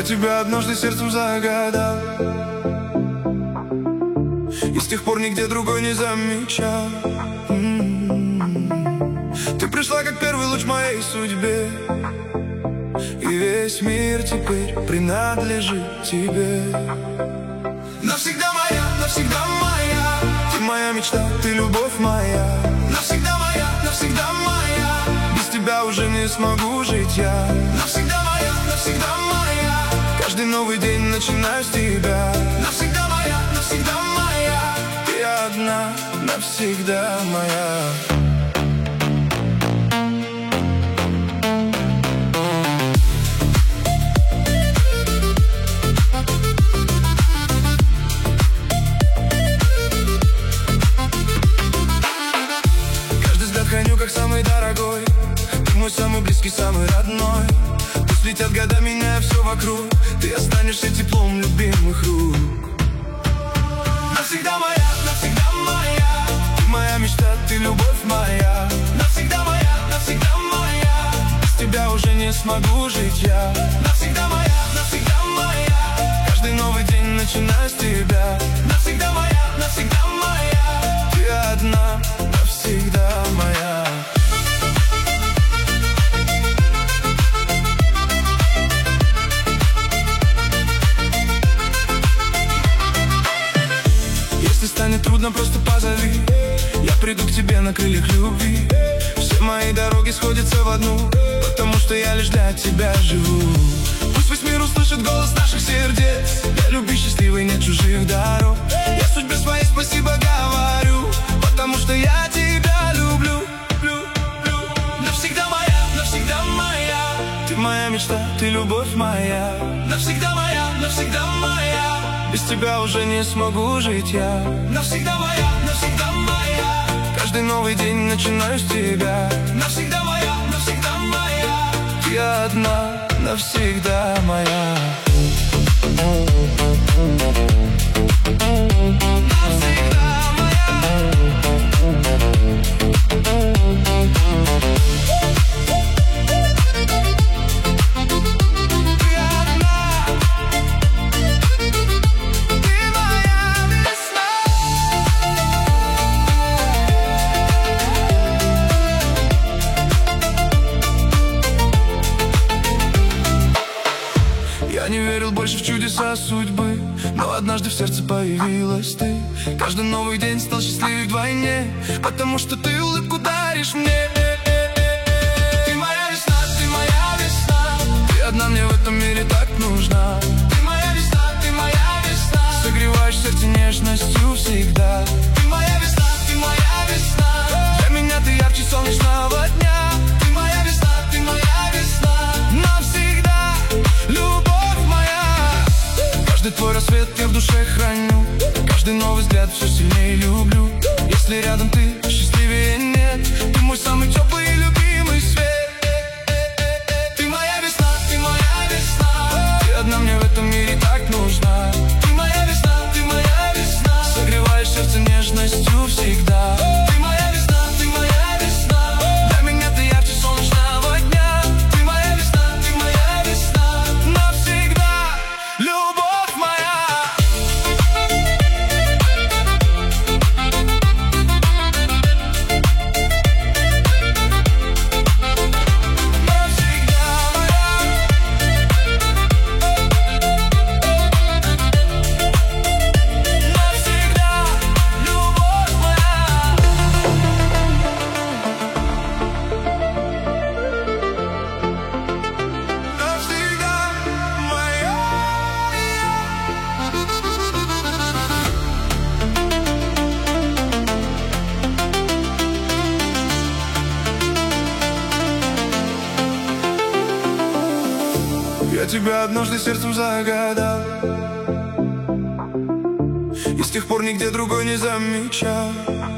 Я тебя однажды сердцем загадал, и с тех пор нигде другой не замечал. Ты пришла как первый луч в моей судьбе, и весь мир теперь принадлежит тебе. Навсегда моя, навсегда моя, ты моя мечта, ты любовь моя. Навсегда моя, навсегда моя, без тебя уже не смогу жить я. Навсегда моя, навсегда моя, каждый новый день начинаю с тебя. Навсегда моя, навсегда моя, ты одна, навсегда моя. Храню как самый дорогой, ты мой самый близкий, самый родной. Пусть летят года, меняя все вокруг, ты останешься теплом любимых рук. Навсегда моя, навсегда моя, ты моя мечта, ты любовь моя. Навсегда моя, навсегда моя, без тебя уже не смогу жить я. Навсегда моя, навсегда моя, каждый новый день начинаю с тебя. Навсегда моя, навсегда моя, ты одна, навсегда моя. Если станет трудно, просто позови, я приду к тебе на крыльях любви. Все мои дороги сходятся в одну, потому что я лишь для тебя живу. Пусть весь мир услышит голос наших сердец, я люби счастливый, нет чужих дорог. Я судьбе своей спасибо говорю, потому что я тебя люблю. Навсегда моя, навсегда моя, ты моя мечта, ты любовь моя. Навсегда моя, навсегда моя, без тебя уже не смогу жить я. Навсегда моя, навсегда моя, каждый новый день начинаю с тебя. Навсегда моя, навсегда моя, ты одна, навсегда моя. Навсегда моя. Я не верил больше в чудеса судьбы, но однажды в сердце появилась ты. Каждый новый день стал счастливее вдвойне, потому что ты улыбку даришь мне. Ты моя весна, ты моя весна, ты одна мне в этом мире так нужна. Ты моя весна, ты моя весна, согреваешь сердце нежностью всегда. Ты моя весна, ты моя весна, для меня ты ярче солнечного дня. Ты моя весна, ты моя весна, навсегда любовь. Каждый твой рассвет я в душе храню, каждый новый взгляд все сильнее люблю. Если рядом ты, счастливее нет, ты мой самый теплый и любимый свет. Ты моя весна, ты моя весна, ты одна мне в этом мире так нужна. Ты моя весна, ты моя весна, согреваешь сердце нежностью всегда. Ты моя весна, ты моя весна, для меня ты ярче солнечного дня. Ты моя весна, ты моя весна, навсегда любовь. Я тебя однажды сердцем загадал, и с тех пор нигде другой не замечал.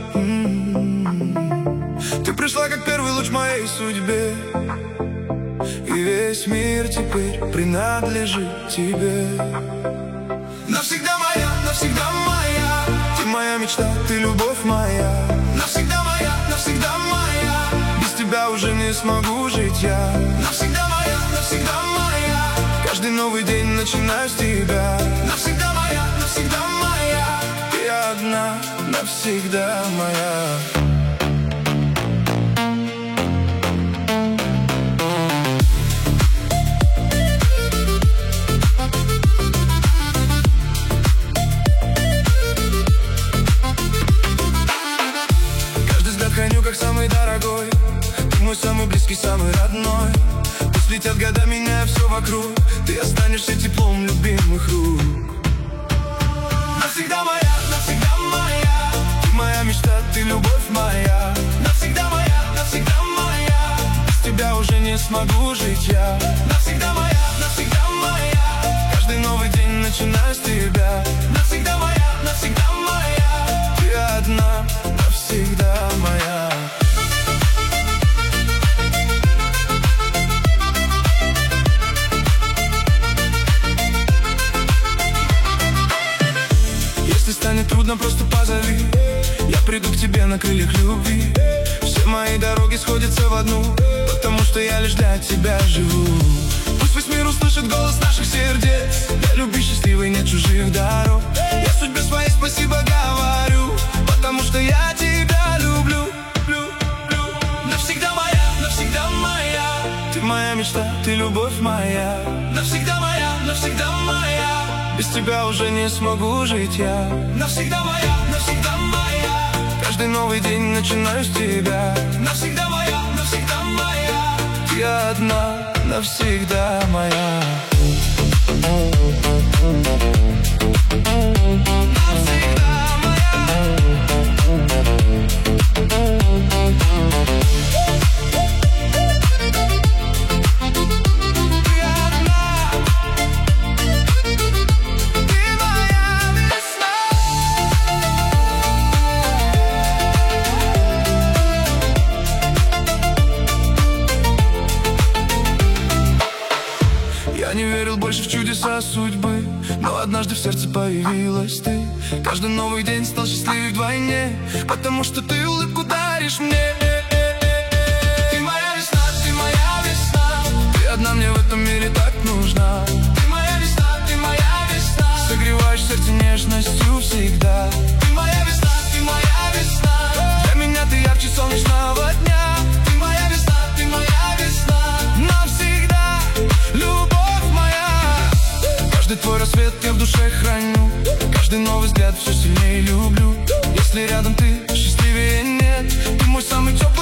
Ты пришла как первый луч в моей судьбе, и весь мир теперь принадлежит тебе. Навсегда моя, навсегда моя, ты моя мечта, ты любовь моя. Навсегда моя, навсегда моя, без тебя уже не смогу жить я. Навсегда моя, навсегда моя, Каждый новый день начинаю с тебя. Навсегда моя, навсегда моя. Ты одна, навсегда моя. Храню как самый дорогой. Ты мой самый близкий, самый родной. Пусть летят года, меняя все вокруг, ты останешься теплом любимых рук. Навсегда моя, навсегда моя. Ты моя мечта, ты любовь моя. Навсегда моя, навсегда моя. Без тебя уже не смогу жить я. Навсегда моя, навсегда моя. Каждый новый день начинаю с тебя. Навсегда моя, навсегда моя. Ты одна, навсегда моя. Если станет трудно, просто позови. Я приду к тебе на крыльях любви. Все мои дороги сходятся в одну, потому что я лишь для тебя живу. Пусть весь мир услышит голос наших сердец. Я люби счастливый, нет чужих дорог. Я судьбе своей спасибо говорю, потому что я тебя люблю. Навсегда моя, навсегда моя. Ты моя мечта, ты любовь моя. Навсегда моя, навсегда моя. Без тебя уже не смогу жить я. Навсегда моя, навсегда моя. Каждый новый день начинаю с тебя. Навсегда моя, навсегда моя. Ты одна, навсегда моя. Навсегда моя. Я не верил больше в чудеса судьбы, но однажды в сердце появилась ты. Каждый новый день стал счастливее вдвойне, потому что ты улыбку даришь мне. Ты моя весна, ты моя весна. Ты одна мне в этом мире так нужна. Ты моя весна, ты моя весна. Согреваешь сердце нежностью всегда. Ты моя весна, ты моя весна. Для меня ты ярче солнечного дня. Ты моя весна, ты моя весна. Навсегда любовь. Каждый твой рассвет я в душе храню. Каждый новый взгляд все сильнее люблю. Если рядом ты, счастливее нет. Ты мой самый теплый.